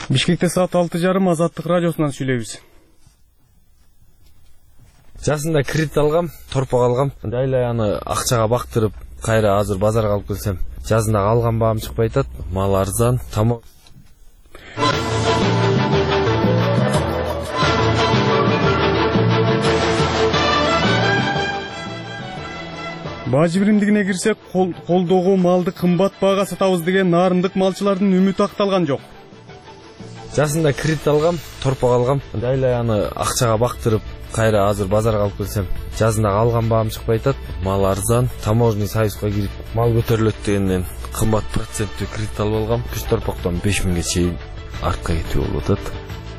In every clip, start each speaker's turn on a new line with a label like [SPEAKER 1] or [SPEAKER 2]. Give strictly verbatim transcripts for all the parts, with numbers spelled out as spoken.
[SPEAKER 1] Бишкекте саат алты жарым Азаттык радиосунан сүйлөйбүз.
[SPEAKER 2] Жасында кредит алгам, торпок алгам. Айлай аны акчага бактырып, кайра азыр базарга алып келсем, жазында алган баам чыкпай атат. Мал арзан, тамак.
[SPEAKER 1] Бажы биримдигине кирсек, колдогу малды кымбат баага сатабыз деген нарындык малчылардын үмүтү акталган жок.
[SPEAKER 2] Жасында кредит алгам, торпок алгам. Айлай аны акчага бактырып, кайра азыр базарга алып келсем, жазында алган баам чыкпай атат. Мал арзан, таможный союзга кирип, мал көтөрүлөт дегенден кымбат проценттүү кредит алып алгам. Үч торпоктон беш миңге чейин артка кетүү болуп атат.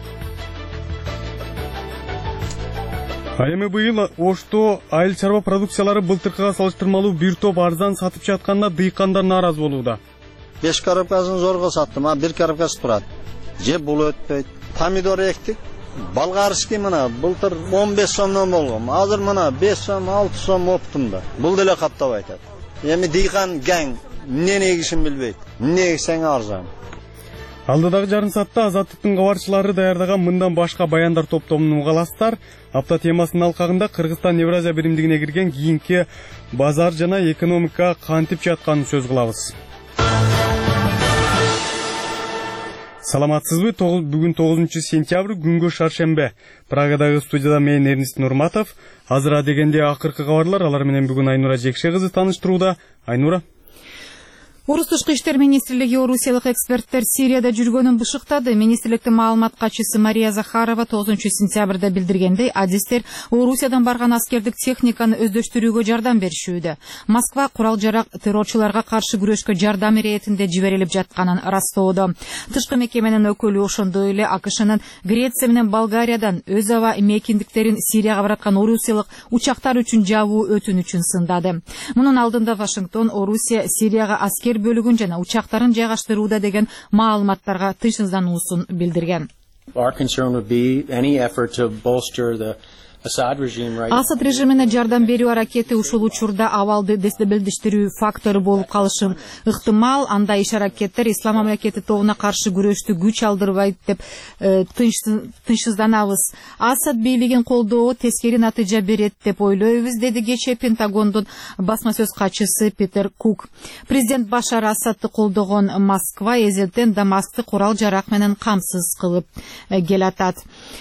[SPEAKER 1] А эми быйыл Ошто айыл чарба продукциялары былтыркыга салыштырмалуу бир топ арзан сатып жатканда дыйкандар нааразы болууда.
[SPEAKER 3] беш коробкасын зорго саттым, а бир коробкасы турат. Же бул өтпөйт. Помидор эктик. Болгарский мына былтыр он беш сомдон болгон. Азыр мына беш сом, алты сом оптум да. Бул деле каптабай атат. Эми дыйкан гаң эмне эгишин билбейт. Эмне эгсең арзан.
[SPEAKER 1] Алдыдагы жарым саатта Азаттыктын кабарчылары даярдаган мындан башка баяндар топтомун угаласыздар. Апта темасынын алкагында Кыргызстан Евразия биримдигине кирген кийинки базар жана экономика кантип жатканын сөз кылабыз. Саламатсызбы? Бүгүн тогузунчу сентябрь, күнгө шаршембе. Прагадагы студияда мен Эрнист Нурматов. Азыр дегенде акыркы кабарлар, алар менен бүгүн Айнура Жекше кызы тааныштырууда. Айнура.
[SPEAKER 4] Орус тышкы иштер министрлиги орусиялык эксперттер Сирияда жүргөнүн бышыктады. Министрликтин маалымат катчысы Мария Захарова тогузунчу сентябрда билдиргендей, адистер Орусиядан барган аскердик техниканы өздөштүрүүгө жардам беришүүдө. Москва курал-жарак террорчуларга каршы күрөшкө жардам иретинде жиберилип жатканын растоодо. Тышкы мекеменин өкүлү ошондой эле АКШнын Греция менен Болгариядан өз аба мейкиндиктерин Сирияга бараткан орусиялык учактар үчүн жабуу өтүнүчүн сындады. Мунун алдында Вашингтон Орусия Сирияга аскер бөлүгүн жана учактарын жайгаштырууда деген маалыматтарга тышсыздануусун билдирген. Асад режимине жардам берүү аракети ушул учурда абалды дестабилдештирүү фактору болуп калышы ыктымал. Андай иш аракеттер Ислам мамлекети тобуна каршы күрөштү күч алдырбайт деп тынчсызданабыз. Асад бийлигин колдоо тескери натыйжа берет деп ойлойбуз, деди кечээ Пентагондун басма сөз катчысы Питер Кук. Президент Башар Асадты колдогон Москва эзелтен Дамасты курал жарак менен камсыз кылып келатат.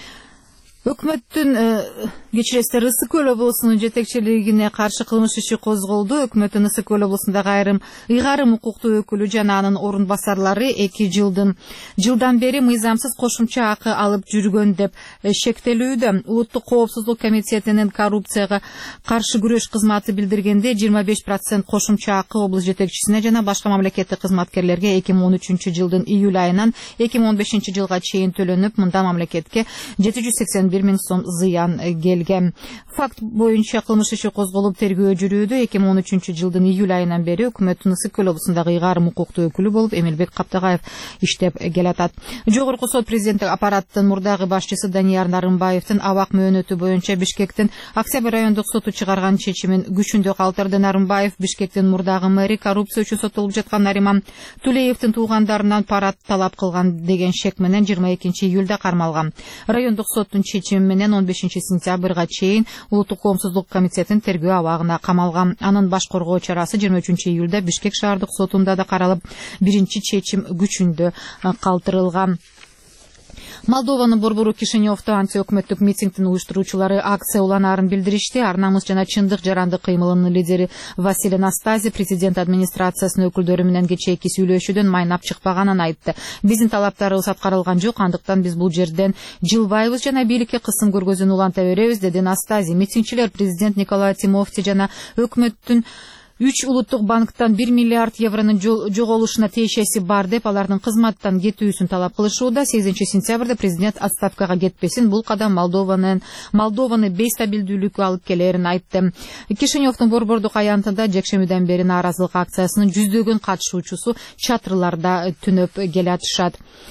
[SPEAKER 4] Өкмөттүн кечиресиздер Ысык Көл облусунун жетекчилигине каршы кылмыш иши козголду. Өкмөттүн Ысык Көл облусундагы айрым ыйгарым укуктуу өкүлү жана анын орун басарлары эки жылдын жылдан бери мыйзамсыз кошумча акы алып жүргөн деп шектелүүдө. Улуттук коопсуздук комитетинин коррупцияга каршы күрөш кызматы билдиргенде жыйырма беш процент кошумча акы облус жетекчисине жана башка мамлекеттик кызматкерлерге эки миң он үчүнчү жылдын июль айынан эки миң он бешинчи жылга чейин төлөнүп, мында мамлекетке жети жүз сексен бир миң сом зыян келген. Факт боюнча кылмыш иши козголуп тергөө жүрүүдө. эки миң он үчүнчү жылдын июль айынан бери өкмөттүн Ысык Көл облусундагы ыйгарым укуктуу өкүлү болуп Эмилбек Каптагаев иштеп келатат. Жогорку сот президенттик аппараттын мурдагы башчысы Данияр Нарымбаевдин абак мөөнөтү боюнча Бишкектин Октябрь райондук соту чыгарган чечимин күчүндө калтырды. Нарымбаев Бишкектин мурдагы мэри коррупция үчүн соттолуп жаткан Нариман Тулеевдин туугандарынан парат талап кылган деген шек менен жыйырма экинчи июлда кармалган. Райондук соттун чечими менен он бешинчи сентябрга чейин Улуттук коопсуздук комитетинин тергөө абагына камалган. Анын баш коргоо чарасы жыйырма үчүнчү июлда Бишкек шаардык сотунда да каралып, биринчи чечим күчүндө калтырылган. Молдованын борбору Кишиневдо антиөкмөттүк митингдин уюштуруучулары акция уланаарын билдиришти. Ар намыс жана чындык жарандык кыймылынын лидери Василий Настази президент администрациясынын өкүлдөрү менен кечээки сүйлөшүүдөн майнап чыкпаганын айтты. Биздин талаптарыбыз аткарылган жок, андыктан биз бул жерден жылбайбыз жана бийликке кысым көргөзүүнү уланта беребиз, деди Настази. Митингчилер президент Николай Тимофти жана өкмөттүн үч улуттук банктан бир миллиард евронун жоголушуна тиешеси бар деп алардын кызматтан кетүүсүн талап кылышууда. сегизинчи сентябрда президент отставкага кетпесин. Бул кадам Молдованын Молдованы бейстабилдүүлүккө алып келерин айтты. Кишиневдин борбордук аянтында жекшемүүдөн бери нааразылык акциясынын жүздөгөн катышуучусу чатырларда түнөп келатышат.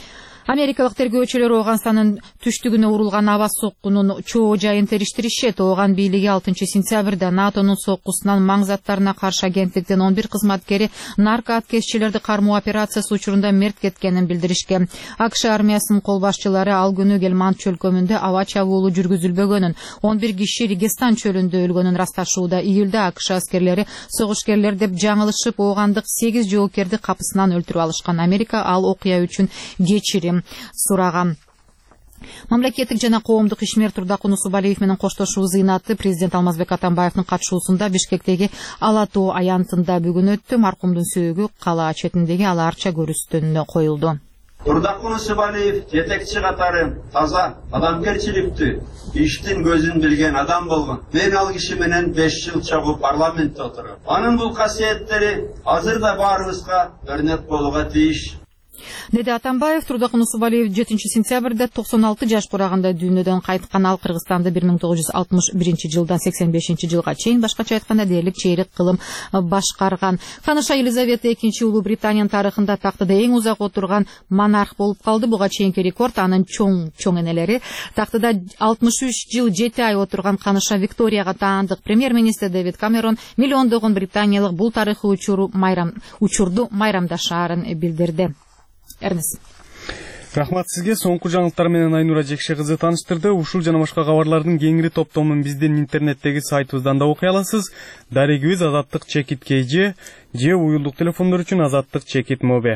[SPEAKER 4] Америкалык тергөөчүлөр Ооганстандын түштүгүнө урулган аба соккунун чоо жайын териштиришет. Ооган бийлиги алтынчы сентябрда НАТОнун соккусунан маң заттарына каршы агенттиктин он бир кызматкери нарко аткезчилерди кармоо операциясы учурунда мерт кеткенин билдиришкен. АКШ армиясынын кол башчылары ал күнү Гельманд чөлкөмүндө аба чабуулу жүргүзүлбөгөнүн, он бир киши Регистан чөлүндө өлгөнүн расташууда. Июлда АКШ аскерлери согушкерлер деп жаңылышып, оогандык сегиз жоокерди капысынан өлтүрүп алышкан. Америка ал окуя үчүн кечирим сураган. Мамлекеттик жана коомдук ишмер Турдакун Усубалиев менен коштошуу зыйнаты президент Алмазбек Атамбаевдин катышуусунда Бишкектеги Ала Тоо аянтында бүгүн өттү. Маркумдун сөөгү кала четиндеги Ала Арча көрүстөнүнө коюлду.
[SPEAKER 5] Турдакун Усубалиев жетекчи катары таза, адамгерчиликтүү, иштин көзүн билген адам болгон. Мен ал киши менен беш жыл чогуу парламентте отургам. Анын бул касиеттери азыр да баарыбызга өрнөк болууга тийиш.
[SPEAKER 4] Деди Атамбаев. Турдакун Усубалиев жетинчи сентябрда токсон алты жаш тураганда дүйнөдөн кайткан. Ал Кыргызстанды бир миң тогуз жүз алтымыш биринчи жылдан сексен бешинчи жылга чейин, башкача айтканда, дээрлик чейрек кылым башкарган. Ханыша Елизавета экинчи Улуу Британиянын тарыхында тактыда эң узак отурган монарх болуп калды. Буга чейинки рекорд анын чоң чоң энелери. Тактыда алтымыш үч жыл жети ай отурган Ханыша Викторияга таандык премьер-министр Дэвид Камерон миллиондогон британиялык бул тарыхый учуру майрам учурду майрамдашаарын билдирди. Эрнес.
[SPEAKER 1] Рахмат сизге. Соңку жаңылыктар менен Айнура Жекше кызы тааныштырды. Ушул жана башка кабарлардын кеңири топтомун биздин интернеттеги сайтыбыздан да окуй аласыз. Дарегибиз азаттык чекит kg же уюлдук телефондор үчүн азаттык чекит mobe.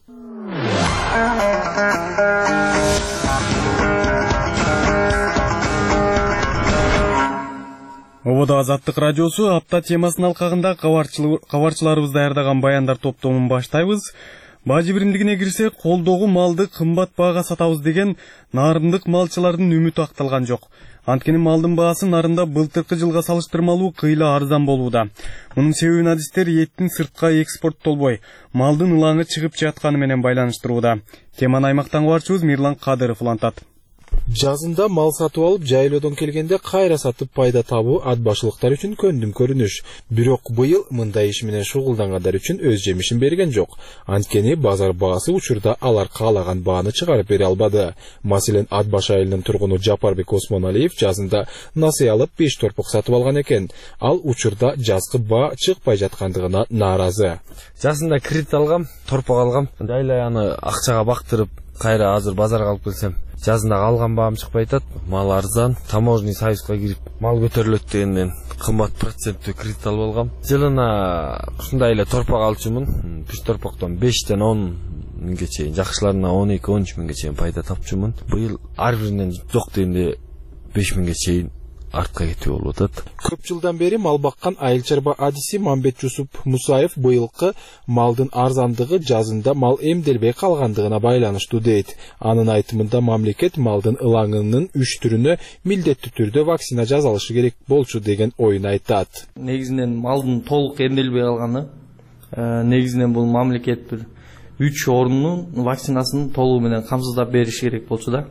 [SPEAKER 1] Ободо Азаттык радиосу апта темасынын алкагында кабарчыларыбыз даярдаган баяндар топтомун баштайбыз. Бажы биримдигине кирсек, колдогу малды кымбат баага сатабыз деген нарындык малчылардын үмүтү акталган жок. Анткени малдын баасы нарында былтыркы жылга салыштырмалуу кыйла арзан болууда. Мунун себебин адистер эттин сыртка экспорттолбой, малдын ылаңы чыгып жатканы менен байланыштырууда. Теманы аймактан кабарчыбыз Мирлан Кадыров улантат.
[SPEAKER 6] Жазында мал сатып алып, жайлоодон келгенде кайра сатып пайда табуу ат башылыктар үчүн көндүм көрүнүш. Бирок быйыл мындай иш менен шугулдангандар үчүн өз жемишин берген жок. Анткени базар баасы учурда алар каалаган бааны чыгарып бере албады. Маселен, ат баш айылынын тургуну Жапарбек Осмоналиев жазында насыя алып беш торпок сатып алган экен. Ал учурда жазгы баа чыкпай жаткандыгына нааразы.
[SPEAKER 2] Жасында кредит алгам, торпок алгам. Дайлай аны акчага бактырып, кайра азыр базарга алып келсем, жазында алган баам чыкпай атат. Мал арзан, таможенный союзга кирип, мал көтөрүлөт дегенден кымбат проценттүү кредит алып алгам. Жылына ушундай эле торпок алчумун. Беш торпоктон бештен он миңге чейин, жакшыларына он эки он үч миңге чейин пайда тапчумун. Быйыл ар биринен жок дегенде беш миңге чейин артка кетүү болуп атат.
[SPEAKER 6] Көп жылдан бери мал баккан айыл чарба адиси Мамбет Жусуп Мусаев быйылкы малдын арзандыгы жазында мал эмделбей калгандыгына байланыштуу дейт. Анын айтымында мамлекет малдын ылаңынын үч түрүнө милдеттүү түрдө вакцина жасалышы керек болчу деген оюн айтат.
[SPEAKER 7] Негизинен малдын толук эмделбей калганы, негизинен бул мамлекет бир үч орунун вакцинасын толугу менен камсыздап бериш керек болчу да.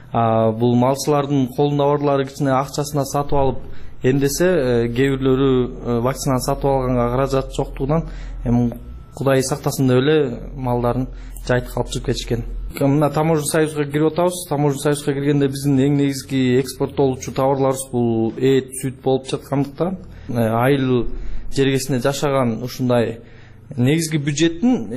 [SPEAKER 7] Бул малчылардын колунда барлары кичине акчасына сатып алып эмдесе, кээ бирлөрү вакцинаны сатып алганга каражат жоктугунан эми Кудай сактасын деп эле малдарын жайыт калып чыгып кетишкен. Мына таможенный союзга кирип атабыз. Таможенный союзга киргенде биздин эң негизги экспорттолчу товарларыбыз бул эт, сүт болуп жаткандыктан, айыл жергесинде жашаган ушундай негизги бюджеттин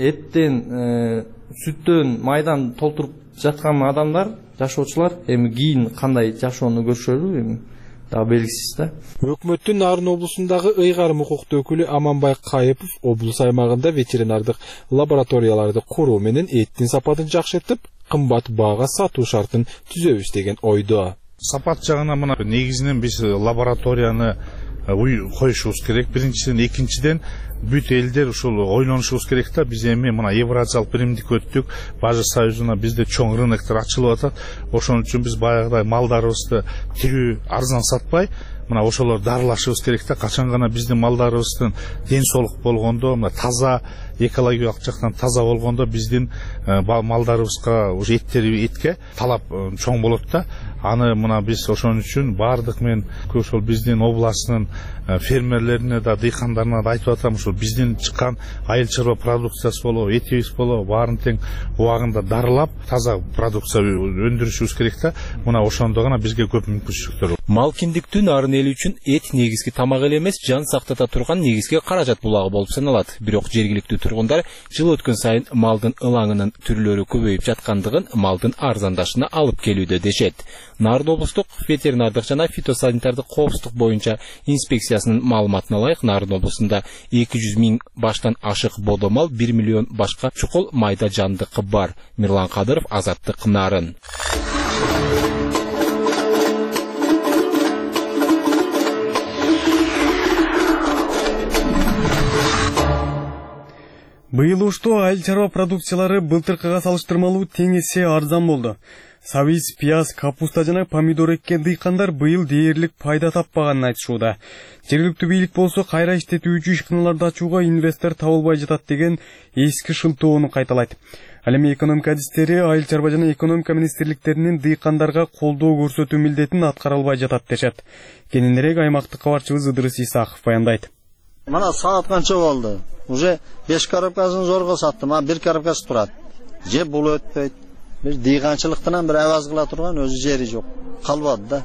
[SPEAKER 7] эттен, сүттөн, майдан толтуруп жаткан адамдар, жашоочулар эми кийин кандай жашоону көрүшөрү эми да белгисиз да.
[SPEAKER 6] Өкмөттүн Нарын облусундагы ыйгарым укуктуу өкүлү Аманбай Кайыпов облус аймагында ветеринардык лабораторияларды куруу менен эттин сапатын жакшыртып, кымбат баага сатуу шартын түзөбүз деген ойдо.
[SPEAKER 8] Сапат жагынан мына негизинен биз лабораторияны коюшубуз керек. Биринчиден, экинчиден бүт элдер ушул ойлонушубуз керек да. Биз эми мына Евразиялык биримдик өттүк, Бажы союзуна бизде чоң рыноктор ачылып атат. Ошон үчүн биз баягыдай малдарыбызды тирүү арзан сатпай, мына ошолор дарылашыбыз керек да. Качан гана биздин малдарыбыздын ден соолук болгондо, мына таза, экологиялык жактан таза болгондо биздин малдарыбызга, уже эттери этке талап чоң болот да. Аны мына биз ошон үчүн баардык мен ошол биздин областын фермерлерине да, дыйкандарына да айтып атам, ушул ошо биздин чыккан айыл чарба продукциясы болобу, этибиз болобу, баарын тең убагында дарылап, таза продукция өндүрүшүбүз керек да. Мына ошондо гана бизге көп мүмкүнчүлүктөр.
[SPEAKER 6] Мал киндиктүү нарын эли үчүн эт негизги тамак эле эмес, жан сактата турган негизги каражат булагы болуп саналат. Бирок жергиликтүү тургундар жыл өткөн сайын малдын ылаңынын түрлөрү көбөйүп жаткандыгын малдын арзандашына алып келүүдө дешет. Нарын облустук ветеринардык жана фитосанитардык коопсуздук боюнча инспекциясынын маалыматына ылайык, Нарын облусунда эки жүз миң баштан ашык бодомал, бир миллион башка чукул майда жандык бар. Мирлан Кадыров, Азаттык, Нарын.
[SPEAKER 1] Быйыл ушто айыл чарба продукциялары былтыркыга салыштырмалуу тең эсе арзан болду. Сабиз, пияз, капуста жана помидор эккен дыйкандар быйыл дээрлик пайда таппаганын айтышууда. Жергиликтүү бийлик болсо кайра иштетүүчү ишканаларды ачууга инвестор табылбай жатат деген эски шылтоону кайталайт. Ал эми экономика адистери айыл чарба жана экономика министрликтеринин дыйкандарга колдоо көрсөтүү милдетин аткара албай жатат дешет. Кененирээк аймактык кабарчыбыз Ыдырыс Исаков баяндайт.
[SPEAKER 3] Мана саат канча болду? Уже беш коробкасын зорго саттым, а бир коробкасы турат. Же бул өтпөйт. Бир дыйканчылыктан бир аваз кыла турган өзү жери жок. Калбады да.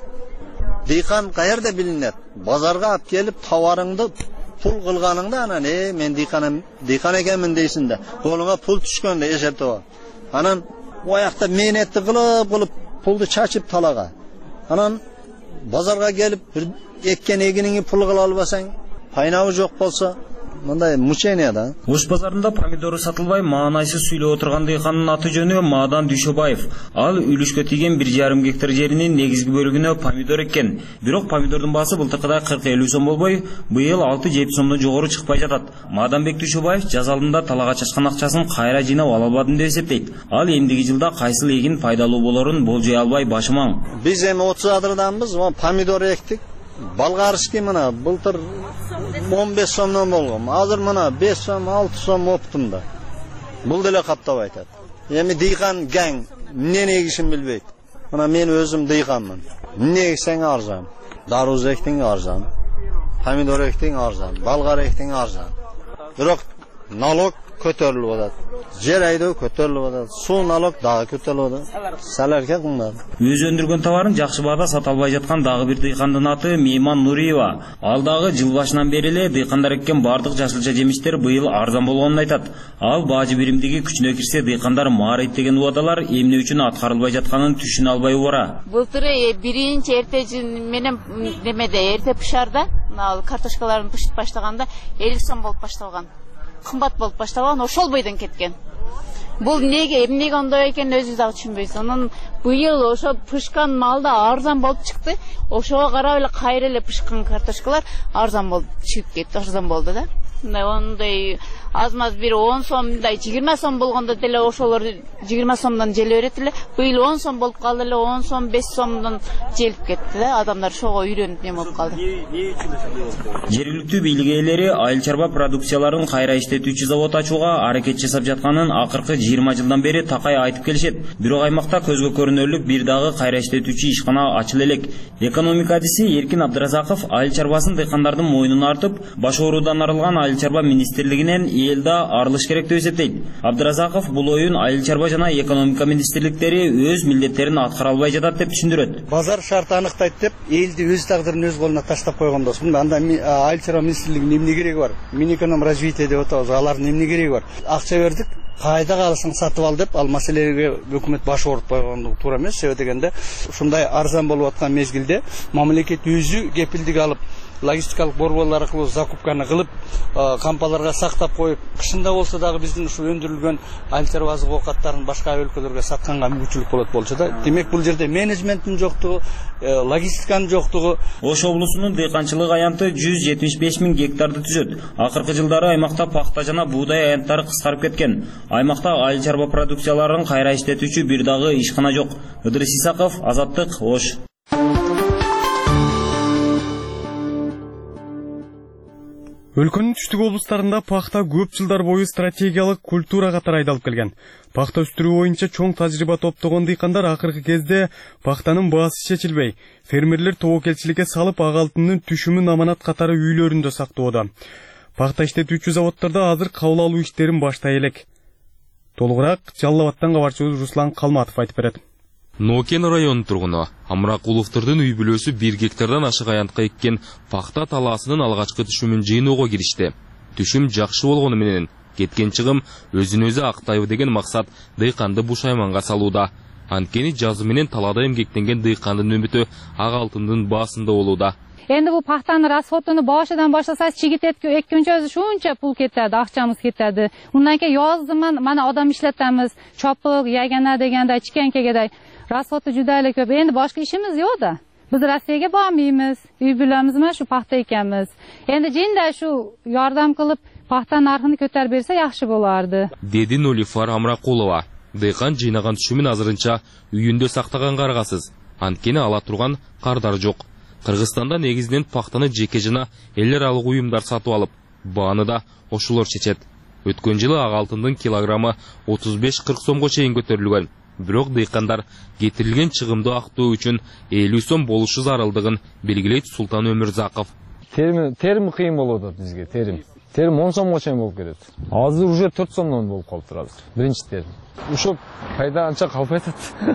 [SPEAKER 3] Дыйкан каерде билинет? Базарга алып келип товарыңды пул кылганыңда анан э мен дыйкан дыйкан экенмин дейсиң да. Колуңа пул түшкөндө эсептеп ал. Анан оякта мээнетти кылып кылып пулду чачып талага. Анан базарга келип бир эккен эгиниңи пул кыла албасаң, пайнабы жок болсо, мындай мучение да.
[SPEAKER 9] Ош базарында помидору сатылбай маанайсыз сүйлөп отурган дыйкандын аты жөнү Мадан Дүйшөбаев. Ал үлүшкө тийген бир жарым гектар жеринин негизги бөлүгүнө помидор эккен. Бирок помидордун баасы былтыркыдай кырк элүү сом болбой, быйыл алты жети сомдон жогору чыкпай жатат. Маданбек Дүйшөбаев жаз алдында талага чачкан акчасын кайра жыйнап ала албадым деп эсептейт. Ал эмдиги жылда кайсыл эгин пайдалуу болорун болжой албай башымаң.
[SPEAKER 3] Биз эми отуз адырданбыз, помидор эктик. Балгарышки мына былтыр он беш сомдон болгон. Азыр мына беш сом, алты сом оптум да. Бул деле каптап айтат. Эми дыйкан гаң эмне эгишин билбейт. Мына мен өзүм дыйканмын. Эмне эксең арзан. Даруз эктиң арзан. Помидор эктиң арзан. Балгар эктиң арзан. Бирок налог көтөрүлүп атат. Жер айдоо көтөрүлүп атат. Суу налог дагы көтөрүлүп атат. Саларга кымбат.
[SPEAKER 9] Өзү өндүргөн товарын жакшы баада сата албай жаткан дагы бир дыйкандын аты Мейман Нуриева. Ал дагы жыл башынан бери эле дыйкандар эккен бардык жашылча жемиштер быйыл арзан болгонун айтат. Ал бажы биримдиги күчүнө кирсе дыйкандар маарайт деген убадалар эмне үчүн аткарылбай жатканын түшүнө албай убара.
[SPEAKER 10] Былтыры биринчи эрте менен немеде эрте пышарда, ал картошкаларын пышып баштаганда элүү сом болуп башталган. Кымбат болуп башталган, ошол бойдон кеткен. Бул эмнеге, эмнеге ондой экенин өзүбүз дагы түшүнбөйбүз. Анан быйыл ошо пышкан малда арзан болуп чыкты. Ошого карап эле кайра эле пышкан картошкалар арзан болуп чыгып кетти, арзан болду да. Ондай аз-маз бир он сомдай, жыйырма сом болгондо деле ошолор жыйырма сомдон желе берет эле. Быйыл он сом болуп калды эле, он сом, беш сомдон желип кетти да. Адамдар ошого үйрөнүп эме болуп калды.
[SPEAKER 9] Жергиликтүү бийлик ээлери айыл чарба продукцияларын кайра иштетүүчү завод ачууга аракет жасап жатканын акыркы жыйырма жылдан бери такай айтып келишет. Бирок аймакта көзгө көрүнөрлүк бир дагы кайра иштетүүчү ишкана ачыла элек. Экономика адиси Эркин Абдыразаков айыл чарбасын дыйкандардын мойнуна артып, баш оорудан арылган айыл чарба министрлигинен элда арылыш керек деп эсептейт. Абдыразаков бул оюн айыл чарба жана экономика министрликтери өз милдеттерин аткара албай жатат деп түшүндүрөт.
[SPEAKER 11] Базар шарты аныктайт деп элди өз тагдырын өз колуна таштап койгондосун. Анда айыл чарба министрлигинин эмне кереги бар? Минэкономразвитие деп атабыз. Алардын эмне кереги бар? Акча бердик, кайда калсаң сатып ал деп, ал маселеге өкмөт баш ооруп койгондугу туура эмес. Себеби дегенде ушундай арзан болуп аткан мезгилде мамлекет өзү кепилдик алып, логистикалык борборлор аркылуу закупканы кылып, кампаларга сактап коюп, кышында болсо дагы биздин ушу өндүрүлгөн айыл чарба азык оокаттарын башка өлкөлөргө сатканга мүмкүнчүлүк болот болчу да. Демек бул жерде менеджменттин жоктугу, логистиканын жоктугу.
[SPEAKER 9] Ош облусунун дыйканчылык аянты жүз жетимиш беш миң гектарды түзөт. Акыркы жылдары аймакта пахта жана буудай аянттары кыскарып кеткен. Аймакта айыл чарба продукцияларын кайра иштетүүчү бир дагы ишкана жок. Ыдырыс Исаков, Азаттык, Ош.
[SPEAKER 1] Өлкөнүн түштүк облустарында пахта көп жылдар бою стратегиялык культура катары айдалып келген. Пахта өстүрүү боюнча чоң тажрыйба топтогон дыйкандар акыркы кезде пахтанын баасы чечилбей, фермерлер тобокелчиликке салып ак алтындын түшүмүн аманат катары үйлөрүндө сактоодо. Пахта иштетүүчү заводдордо азыр кабыл алуу иштерин баштай элек. Толугураак Жалал Абадтан кабарчыбыз Руслан Калматов айтып берет.
[SPEAKER 12] Нокен районунун тургуну Амракуловдордун үй бүлөсү бир гектардан ашык аянтка эккен пахта талаасынын алгачкы түшүмүн жыйноого киришти. Түшүм жакшы болгону менен кеткен чыгым өзүн өзү актайбы деген максат дыйканды бушайманга салууда. Анткени жазы менен талаада эмгектенген дыйкандын үмүтү ак алтындын баасында болууда.
[SPEAKER 13] Endi bu paxtani расходunu boshidan boshlasangiz chigit ekkuncha o'zi shuncha pul ketadi, ақчамыз ketadi. Undan keyin yozda mana odam ishlatamiz, chopiq, yagana deganda chikankagaday расходи juda ko'p. Endi boshqa ishimiz yo'q-da. Biz Rossiyaga bormaymiz, uy bulamiz mana shu paxta ekanmiz. Endi jinda shu yordam qilib paxta narxini ko'tarib bersa yaxshi bo'lardi.
[SPEAKER 12] Dedi Nolifar Amraqulova. Дыйкан жыйнаган түшүмүн азырынча үйүндө сактаган каргасыз. Анткени ала турган кардар жок. Кыргызстанда негизинен пахтаны жеке жана эл аралык уюмдар сатып алып, бааны да ошолор чечет. Өткөн жылы ак алтындын килограммы отуз беш кырк сомго чейин көтөрүлгөн. Бирок дыйкандар кетирилген чыгымды актоо үчүн элүү сом болушу зарылдыгын белгилейт Султан Өмүрзаков.
[SPEAKER 14] Терим терим кыйын болуп атат бизге, терим. Терим он сомго чейин болуп кетет. Азыр уже төрт сомдон болуп калыптыр азыр. Биринчи терим. Ушул пайда анча калп атат.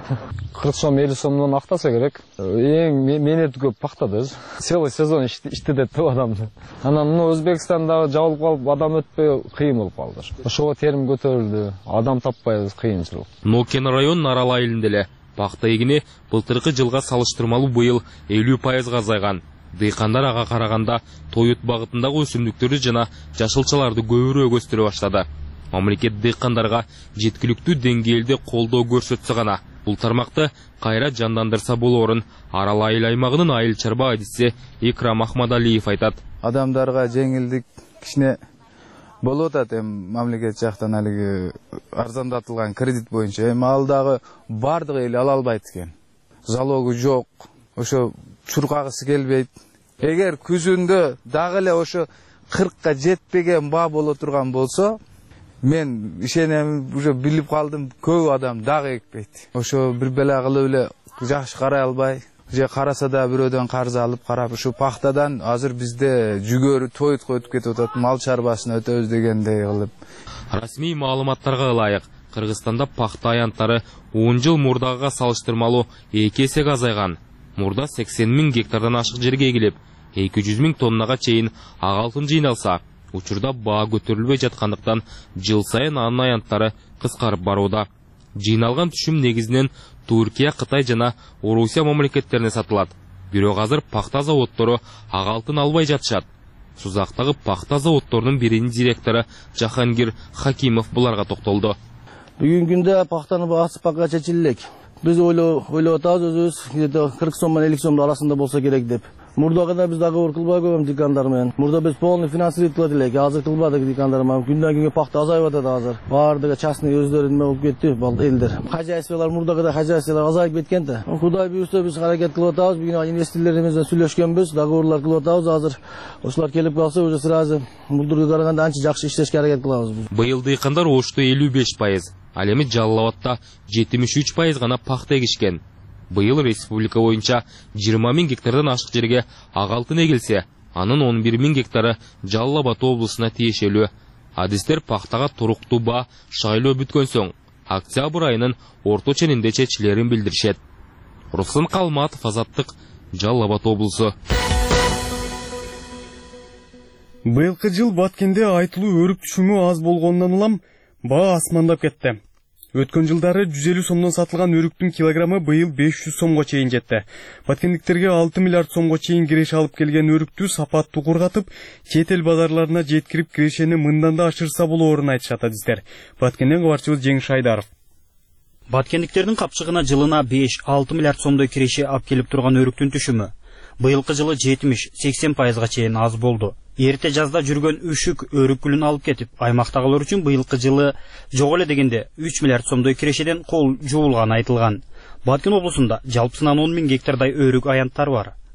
[SPEAKER 14] кырк сом, элүү сомдон актаса керек. Эң менети көп пахтада. Целый сезон иштетет деп адамды. Анан мына Өзбекстанда жабылып калып, адам өтпөй кыйын болуп калды. Ошого терим көтөрүлдү. Адам таппайбыз, кыйынчылык.
[SPEAKER 12] Нокен районунун Арал айылында эле пахта эгини былтыркы жылга салыштырмалуу быйыл элүү пайызга азайган. Дыйкандар ага караганда тоют багытындагы өсүмдүктөрдү жана жашылчаларды көбүрөөк өстүрө баштады. Мамлекет дыйкандарга жеткиликтүү деңгээлде колдоо көрсөтсө гана бул тармакты кайра жандандырса болорун Арал айыл аймагынын айыл чарба адиси Икрам Ахмадалиев айтат.
[SPEAKER 15] Адамдарга жеңилдик кичине болуп атат, эми мамлекет жактан алиги арзандатылган кредит боюнча. Эми ал дагы бардыгы эл ала албайт экен. Залогу жок, ошо чуркагысы келбейт. Эгер күзүндө дагы эле ошо кыркка жетпеген баа боло турган болсо, мен ишенем, уже билип калдым, көп адам дагы экпейт. Ошо бир бела кылып эле жакшы карай албай, же караса да бирөөдөн карыз алып карап, ушу пахтадан азыр бизде жүгөрү тоютко өтүп кетип атат, мал чарбасына өтөбүз дегендей кылып.
[SPEAKER 12] Расмий маалыматтарга ылайык, Кыргызстанда пахта аянттары он жыл мурдагыга салыштырмалуу эки эсеге азайган. Мурда сексен миң гектардан ашык жерге эгилип, эки жүз миң тоннага чейин ак алтын жыйналса, учурда баа көтөрүлбөй жаткандыктан жыл сайын анын аянттары кыскарып барууда. Жыйналган түшүм негизинен Туркия, Кытай жана Орусия мамлекеттерине сатылат. Бирок азыр пахта заводдору ак алтын албай жатышат. Сузактагы пахта заводдорунун биринин директору Жахангир Хакимов буларга токтолду.
[SPEAKER 16] Бүгүнкү күндө пахтанын баасы пакка чечиле элек. Biz ойлоп атабыз, өзүбүз кырк сом менен элүү сомдун арасында болсо керек деп. Мурдагы да биз дагы кылбай койгон дикандар менен. Мурда биз полный финансировать кылат элек, азыр кылбадык дикандар менен. Күндөн күнгө пахта азайып атат азыр. Баардыгы частный өздөрү неме болуп кетти, бал элдер. Хозяйстволор мурдагы да хозяйстволор азайып кеткен да. Кудай буйрса биз аракет кылып атабыз. Бүгүн инвесторлорубуз сүйлөшкөнбүз, договорлор кылып атабыз азыр. Ошолор келип калса, уже сразу мурдурга караганда анча жакшы иштешке аракет кылабыз.
[SPEAKER 12] Быйыл дыйкандар Ошто элүү беш пайыз, ал эми Жалал Абадта жетимиш үч пайыз гана пахта эгишкен. Быйыл республика боюнча жыйырма миң гектардан ашык жерге ак алтын эгилсе, анын он бир миң гектары Жалал Абад облусуна тиешелүү. Адистер пахтага туруктуу баа шайлоо бүткөн соң октябрь айынын орто ченинде чечилерин билдиришет. Руслан Калматов, Азаттык, Жалал Абад облусу.
[SPEAKER 1] Быйылкы жыл баткенде айтылуу өрүк түшүмү аз болгондон улам баа асмандап кетти. Өткөн жылдары жүз элүү сомдон сатылган өрүктүн килограммы быйыл беш жүз сомго чейин жетти. Баткендиктерге алты миллиард сомго чейин киреше алып келген өрүктү сапаттуу кургатып, чет эл базарларына жеткирип кирешени мындан да ашырса болоорун айтышат адистер. Баткенден кабарчыбыз Жеңиш Айдаров.
[SPEAKER 17] Баткендиктердин капчыгына жылына беш алты миллиард сомдой киреше алып келип турган өрүктүн түшүмү быйылкы жылы жетимиш сексен пайызга чейин аз болду. Эрте жазда жүргөн үшүк өрүк гүлүн алып кетип, аймактагылар үчүн быйылкы жылы жок эле дегенде үч миллиард сомдой кирешеден кол жуулганы айтылган. Баткен облусунда жалпысынан он миң гектардай өрүк аянттар бар.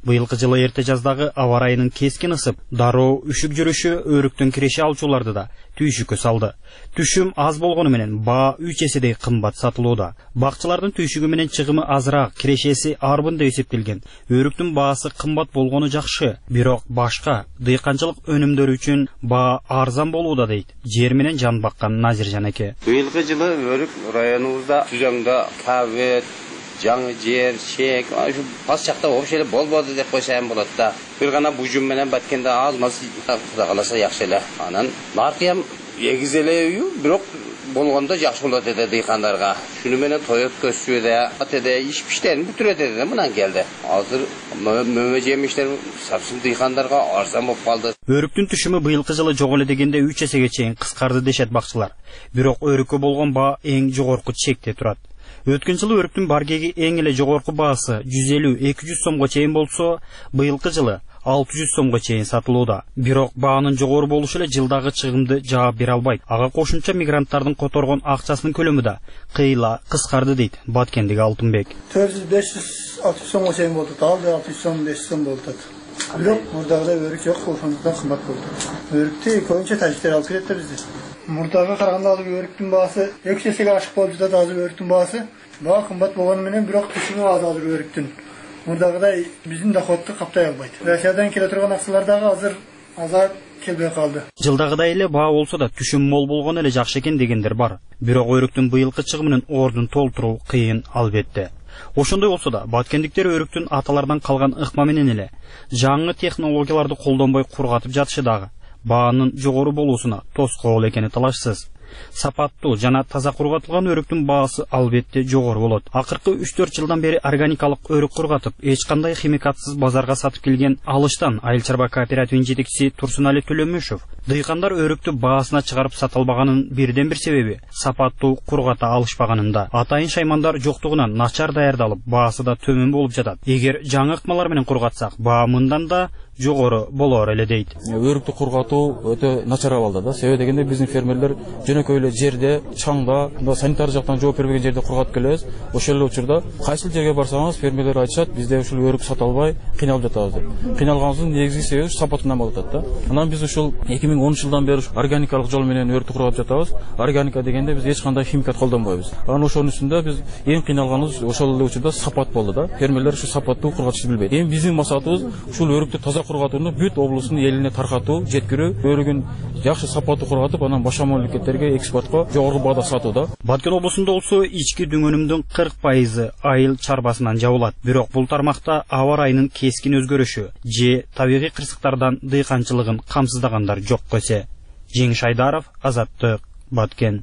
[SPEAKER 17] Быйылкы жылы эрте жаздагы аба ырайынын кескин ысып, дароо үшүк жүрүшү өрүктөн киреше алчуларды да түйшүккө салды. Түшүм аз болгону менен баа үч эседей кымбат сатылууда. Бакчылардын түйшүгү менен чыгымы азыраак, кирешеси арбын деп эсептелген. Өрүктүн баасы кымбат болгону жакшы, бирок башка дыйканчылык өнүмдөрү үчүн баа арзан болууда дейт жер менен жан баккан Назиржан эке.
[SPEAKER 18] Быйылкы жылы өрүк районубузда Түзөңдө кабет, жаңы жер, шек, ашу бас жакта вообще эле болбоду деп койсам болот да. Бир гана бужум менен баткенде аз маз Кудай кааласа жакшы эле. Анан наркы эгиз эле үй, бирок болгондо жакшы болот деди дыйкандарга. Шуну менен той өткөзүдө, атеде иш биштерин бүтүрөт деди мынан келди. Азыр мөмө жемиштер сапсын дыйкандарга арзан болуп калды.
[SPEAKER 17] Өрүктүн түшүмү быйылкы жылы жок эле дегенде үч эсеге чейин кыскарды дешет бакчылар. Бирок өрүккө болгон баа эң жогорку чекте турат. Өткөн жылы өрүктүн баргеги эң эле жогорку баасы жүз элүү эки жүз сомго чейин болсо, быйылкы жылы алты жүз сомго чейин сатылууда. Бирок баанын жогору болушу эле жылдагы чыгымды жаап бере албайт. Ага кошумча мигранттардын которгон акчасынын көлөмү да кыйла кыскарды дейт Баткендеги Алтынбек.
[SPEAKER 19] төрт жүз беш жүз алты жүз сомго чейин болду. Алды алты жүз сом беш жүз сом болду. Бирок мурдагыдай өрүк жок, ошондуктан кымбат болду. Өрүктү көбүнчө тажиктер алып келет да бизде. Мурдага караганда азыр өрүктүн баасы эки эсеге ашык болуп жатат. Азыр өрүктүн баасы баа кымбат болгону менен бирок түшүмү аз азыр өрүктүн. Мурдагыдай биздин доходду каптай албайт. Россиядан келе турган акчалар дагы азыр азайып келбей калды.
[SPEAKER 17] Жылдагыдай эле баа болсо да түшүм мол болгону эле жакшы экен дегендер бар. Бирок өрүктүн быйылкы чыгымынын ордун толтуруу кыйын албетте. Ошондой болсо да баткендиктер өрүктүн аталардан калган ыкма менен эле жаңы технологияларды колдонбой кургатып жатышы дагы баанын жогору болуусуна тоскоол экени талашсыз. Сапаттуу жана таза кургатылган өрүктүн баасы албетте жогору болот. Акыркы үч төрт жылдан бери органикалык өрүк кургатып, эч кандай химикатсыз базарга сатып келген Алыштан айыл чарба кооперативинин жетекчиси Турсунали Төлөмүшев дыйкандар өрүктү баасына чыгарып сата албаганын бирден бир себеби сапаттуу кургата алышпаганында. Атайын шаймандар жоктугунан начар даярдалып, баасы да төмөн болуп жатат. Эгер жаңы ыкмалар менен кургатсак, баа мындан да жогору болор эле дейт.
[SPEAKER 20] Өрүктү кургатуу өтө начар абалда да. Себеби дегенде биздин фермерлер жөнөкөй эле жерде, чаңда, мына санитар жактан жооп бербеген жерде кургатып келебиз. Ошол эле учурда кайсыл жерге барсаңыз фермерлер айтышат, бизде ушул өрүк сата албай кыйналып жатабыз деп. Кыйналганыбыздын негизги себеби сапатынан болуп атат да. Анан биз ушул эки миң онунчу жылдан бери органикалык жол менен өрүктү кургатып жатабыз. Органика дегенде биз эч кандай химикат колдонбойбуз. Анан ошонун үстүндө биз эң кыйналганыбыз ошол эле учурда сапат болду да. Фермерлер ушу сапаттуу кургатышты билбейт. Эми биздин максатыбыз ушул өрүктү таза кургатууну бүт облустун элине таркатуу, жеткирүү, өрүгүн жакшы сапаттуу кургатып, анан башка мамлекеттерге экспортко жогорку баада сатуу да.
[SPEAKER 17] Баткен облусунда болсо ички дүңөнүмдүн кырк пайызы айыл чарбасынан жабылат. Бирок бул тармакта аба ырайынын кескин өзгөрүшү же табигый кырсыктардан дыйканчылыгын камсыздагандар жок көсө. Жеңиш Айдаров, Азаттык, Баткен.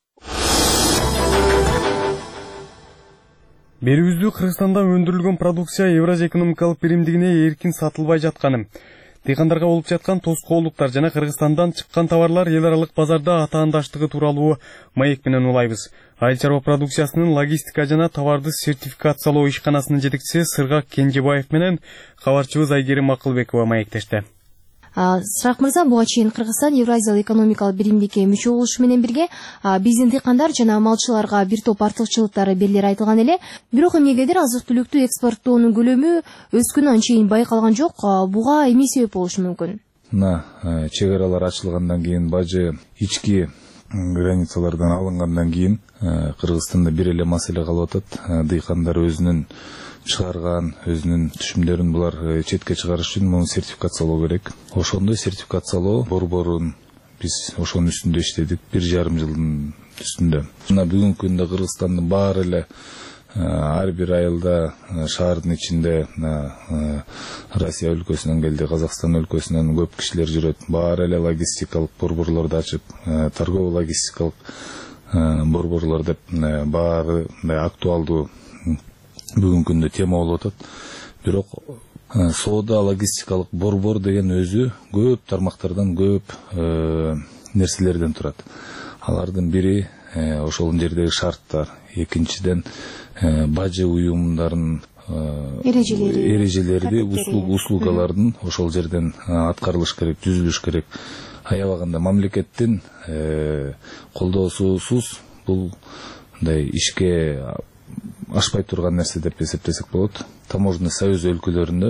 [SPEAKER 1] Берүүбүздү Кыргызстанда өндүрүлгөн продукция Евразия экономикалык биримдигине эркин сатылбай жатканы, дыйкандарга болуп жаткан тоскоолдуктар жана Кыргызстандан чыккан товарлар эл аралык базарда атаандаштыгы тууралуу маек менен улайбыз. Айыл чарба продукциясынын логистика жана товарды сертификациялоо ишканасынын жетекчиси Сыргак Кенжебаев менен кабарчыбыз Айгерим Акылбекова маектешти.
[SPEAKER 21] Сырак мырза, буга чейин Кыргызстан Евразиялык экономикалык биримдикке мүчө болушу менен бирге биздин дыйкандар жана малчыларга бир топ артыкчылыктары белгилери айтылган эле. Бирок эмнегедир азык-түлүктү экспорттоонун көлөмү өскөнү анчейин байкалган жок. Буга эмне себеп болушу мүмкүн?
[SPEAKER 22] Мына чек аралар ачылгандан кийин, бажы ички границалардан алынгандан кийин Кыргызстанда бир эле маселе калып атат. Дыйкандар өзүнүн чыгарган өзүнүн түшүмдөрүн булар четке чыгарыш үчүн муну сертификациялоо керек. Ошондой сертификациялоо борборун биз ошонун үстүндө иштедик бир жарым жылдын үстүндө. Мына бүгүнкү күндө Кыргызстандын баары эле ар бир айылда шаардын ичинде Россия өлкөсүнөн келди, Казакстан өлкөсүнөн көп кишилер жүрөт. Баары эле логистикалык борборлорду ачып, торгово логистикалык борборлор деп баары актуалдуу бүгүнкү күндө тема болуп атат. Бирок соода логистикалык борбор деген өзү көп тармактардан, көп нерселерден турат. Алардын бири ошол жердеги шарттар, экинчиден бажы уюмдардын эрежелери, услугалардын ошол жерден аткарылыш керек, түзүлүш керек. Аябаганда мамлекеттин колдоосусуз бул мындай ишке ашпай турган нерсе деп эсептесек болот. Таможенный союз өлкөлөрүндө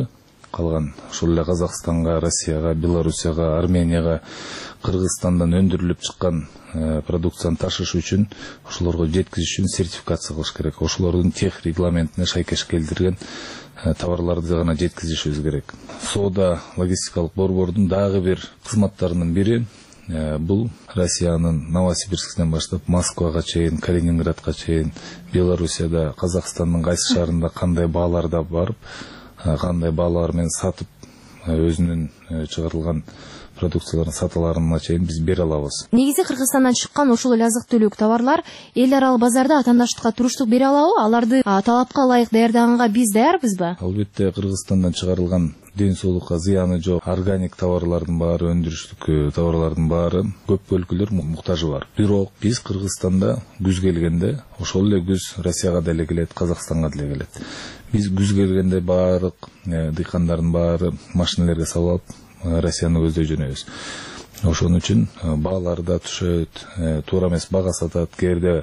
[SPEAKER 22] калган ошол эле Казакстанга, Россияга, Белоруссияга, Арменияга, Кыргызстандан өндүрүлүп чыккан продукцияны ташыш үчүн ошолорго жеткизиш үчүн сертификация кылыш керек. Ошолордун тех регламентине шайкеш келтирген товарларды гана жеткизишибиз керек. Соода логистикалык борбордун дагы бир кызматтарынын бири бул Россиянын Новосибирскиден баштап Москвага чейин, Калининградка чейин, Белоруссияда, Казакстандын кайсы шаарында кандай бааларда барып, кандай баалар менен сатып, өзүнүн чыгарылган продукцияларын саталарына чейин биз бере алабыз.
[SPEAKER 21] Негизи Кыргызстандан чыккан ошол эле азык-түлүк товарлар эл аралык базарда атаандаштыкка туруштук бере алабы? Аларды талапка ылайык даярдаганга биз даярбызбы?
[SPEAKER 22] Албетте, Кыргызстандан чыгарылган ден соолукка зыяны жок органик товарлардын баары, өндүрүштүк товарлардын баары көп өлкөлөр муктажы бар. Бирок биз Кыргызстанда күз келгенде ошол эле күз Россияга деле келет, Казакстанга деле келет. Биз күз келгенде баардык дыйкандардын баары машиналарга салып алып Россияны көздөй жөнөбүз. Ошон үчүн баалар да түшөт, туура эмес бага сатат. Кээрде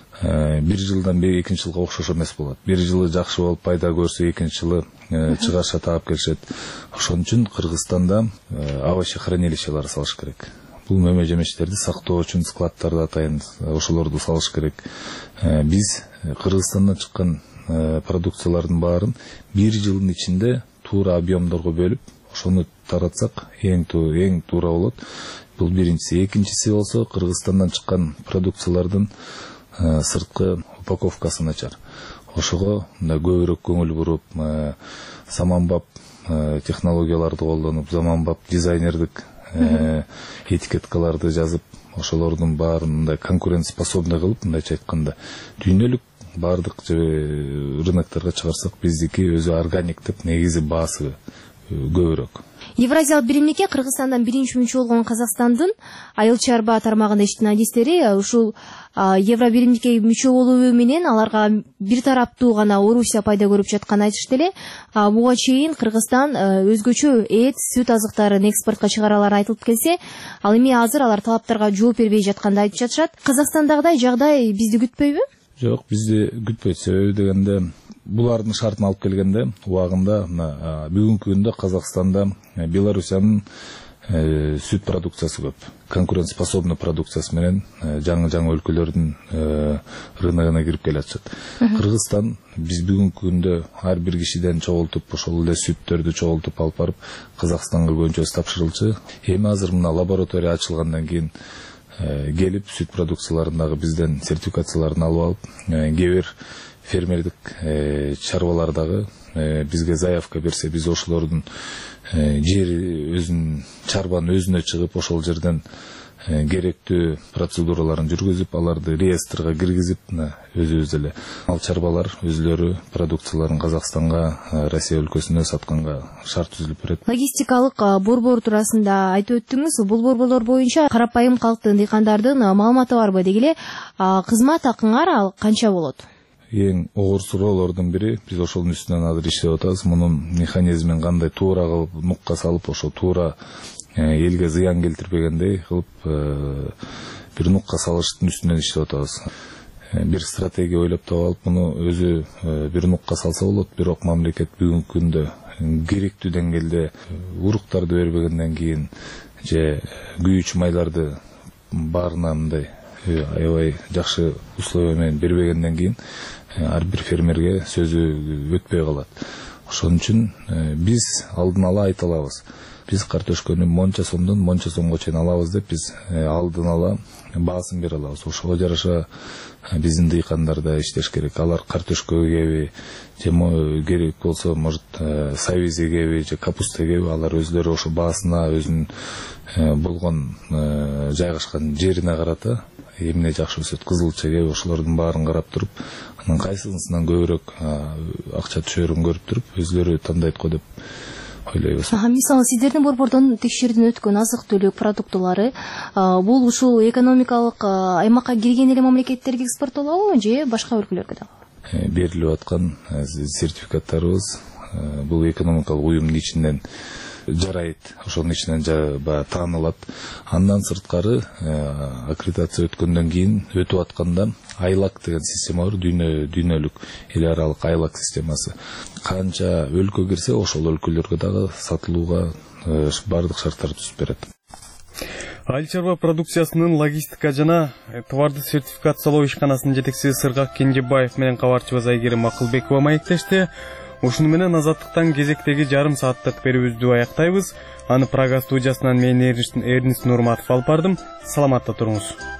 [SPEAKER 22] бир жылдан бери экинчи жылга окшош эмес болот. Бир жылы жакшы болуп пайда көрсө, экинчи жылы чыгаша таап келишет. Ошон үчүн Кыргызстанда овощехранилищелер салыш керек. Бул мөмө жемиштерди сактоо үчүн складдарды атайын ошолорду салыш керек. Биз Кыргызстандан чыккан продукциялардын баарын бир жылдын ичинде туура объемдорго бөлүп, ошону таратсак эң эң туура болот. Бул биринчиси. Экинчиси болсо Кыргызстандан чыккан продукциялардын сырткы упаковкасы начар. Ошого көбүрөөк көңүл буруп, заманбап технологияларды колдонуп, заманбап дизайнердик этикеткаларды жазып, ошолордун баарын мындай конкурентоспособный кылып, мындайча айтканда, дүйнөлүк баардык рынокторго чыгарсак, биздики өзү органик деп негизи баасы көбүрөөк.
[SPEAKER 21] Евразиялык биримдикке Кыргызстандан биринчи мүчө болгон Казакстандын айыл чарба тармагында иштеген адистери ушул евро биримдикке мүчө болуу менен аларга бир тараптуу гана Орусия пайда көрүп жатканын айтышты эле. Буга чейин Кыргызстан өзгөчө эт, сүт азыктарын экспортко чыгаралары айтылып келсе, ал эми азыр алар талаптарга жооп бербей жатканды айтып жатышат. Казакстандагыдай жагдай бизди күтпөйбү?
[SPEAKER 22] Жок, бизди күтпөйт. Себеби дегенде булардын шартын алып келгенде убагында бүгүнкү күндө Казакстанда Белоруссиянын сүт продукциясы көп. Конкурентоспособный продукциясы менен жаңы-жаңы өлкөлөрдүн рыногуна кирип келатышат. Кыргызстан биз бүгүнкү күндө ар бир кишиден чогултуп, ошол эле сүттөрдү чогултуп алып барып Казакстанга көбүнчөсү тапшырылчу. Эми азыр мына лаборатория ачылгандан кийин келип сүт продукцияларындагы бизден сертификацияларын алып алып, кээ бир фермердик чарбалардагы бизге заявка берсе, биз ошолордун жер өзүнүн чарбанын өзүнө чыгып, ошол жерден керектүү процедураларын жүргүзүп, аларды реестрге киргизип, өзүбүз эле ал чарбалар өзүлөрү продукцияларын Казакстанга, Россия өлкөсүнө сатканга шарт түзүлүп берет.
[SPEAKER 21] Логистикалык борбор туурасында айтып өттүңүз. Бул борборлор боюнча карапайым калктын, дыйкандардын маалыматы барбы дегеле, кызмат акыңар ал канча болот?
[SPEAKER 22] Эң огур суроолордун бири, биз ошонун үстүнөн азыр иштеп атабыз. Мунун механизмин кандай туура кылып, нукка салып, ошо туура элге зыян келтирбегендей кылып бир нукка салыштын үстүнөн иштеп атабыз. Бир стратегия ойлоп таап алып, муну өзү бир нукка салса болот, бирок мамлекет бүгүнкү күндө керектүү деңгээлде уруктарды бербегенден кийин же күйүүчү майларды баарына мындай аябай жакшы условия менен бербегенден кийин ар бир фермерге сөзү өтпөй калат. Ошон үчүн биз алдын ала айта алабыз. Биз картошканы монча сомдон монча сомго чейин алабыз деп биз алдын ала баасын бере алабыз. Ошого жараша биздин дыйкандар да иштеш керек. Алар картошка эгеби, же керек болсо, может, сабиз эгеби, же капуста эгеби, алар өзлөрү ошо баасына өзүнүн болгон жайгашкан жерине карата эмне жакшы өсөт, кызылча эгеби, ошолордун баарын карап туруп, анын кайсысынан көбүрөөк акча түшөрүн көрүп туруп, өзлөрү тандайт го деп ойлойбуз.
[SPEAKER 21] Мисалы, сиздердин борбордон текшерүүдөн өткөн азык-түлүк продуктулары бул ушул экономикалык аймакка кирген эле мамлекеттерге экспорттолобу же башка өлкөлөргө дагы?
[SPEAKER 22] Берилип аткан сертификаттарыбыз бул экономикалык уюмдун ичинен жарайт, ошонун ичинен баягы таанылат. Андан сырткары аккредитация өткөндөн кийин өтүп атканда айлак деген система бар, дүйнө дүйнөлүк эл аралык айлак системасы. Канча өлкө кирсе, ошол өлкөлөргө дагы сатылууга бардык шарттарды түзүп берет.
[SPEAKER 1] Айыл чарба продукциясынын логистика жана товарды сертификациялоо ишканасынын жетекчиси Сыргак Кенжебаев менен кабарчыбыз Айгерим Акылбекова маектешти. Ушуну менен Азаттыктан кезектеги жарым сааттык берүүбүздү аяктайбыз. Аны Прага студиясынан мен Эрнис Нурматов алып бардым. Саламатта туруңуз.